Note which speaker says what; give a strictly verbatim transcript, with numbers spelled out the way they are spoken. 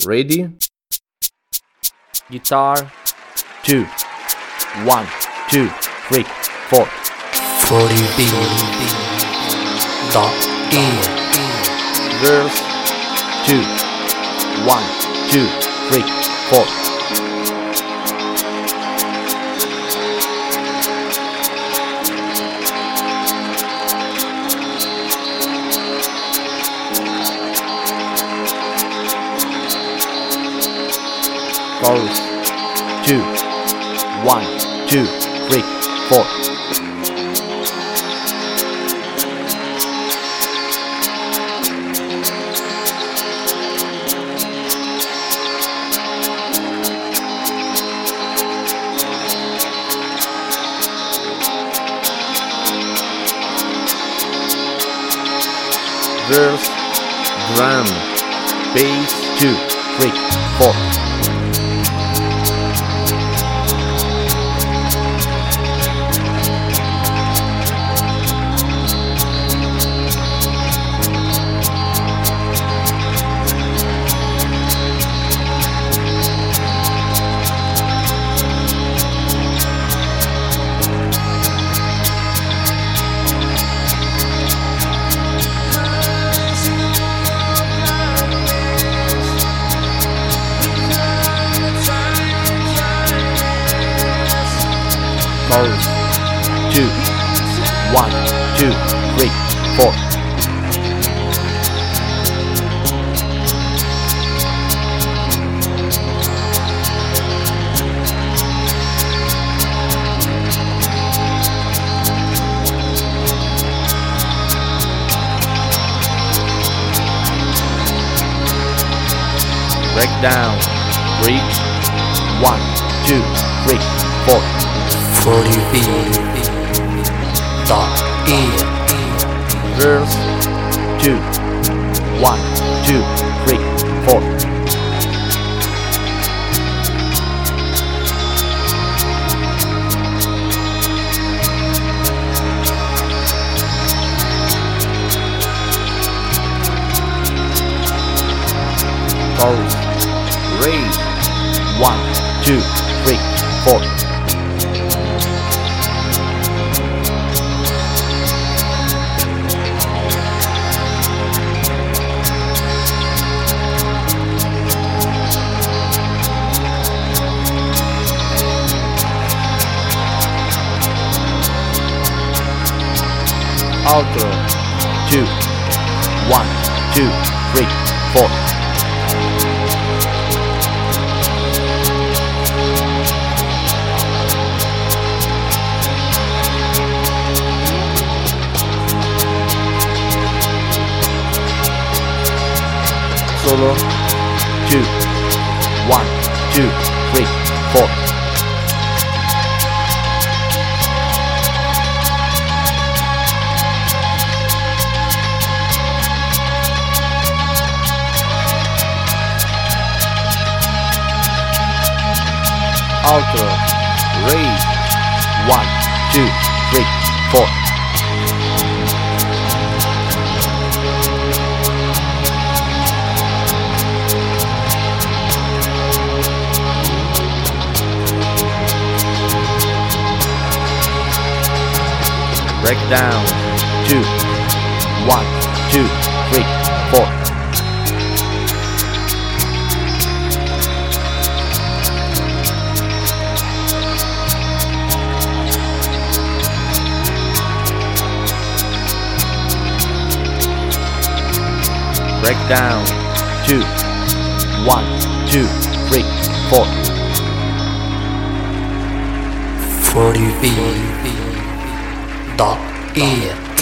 Speaker 1: Ready? Guitar. Two. One, two, three, four.
Speaker 2: forty B dot E.
Speaker 1: Verse. Two. One, two, three, four. Chorus. Two. One, two, three, four. Verse, drum, bass, two, three, four. Chorus. Two. One, two, three, four. Breakdown. Bridge. One, two, three, four.
Speaker 2: forty B dot E.
Speaker 1: Verse. Two. One, two, three, four. Chorus. Raise. One, two, three, four. Outro. Two. One, two, three, four. Solo. Two. One, two, three, four. Outro. Raise. One, two, three, four. Breakdown. Two. One, two, three, four. Breakdown. Two. One, two, three, four.
Speaker 2: forty B dot E.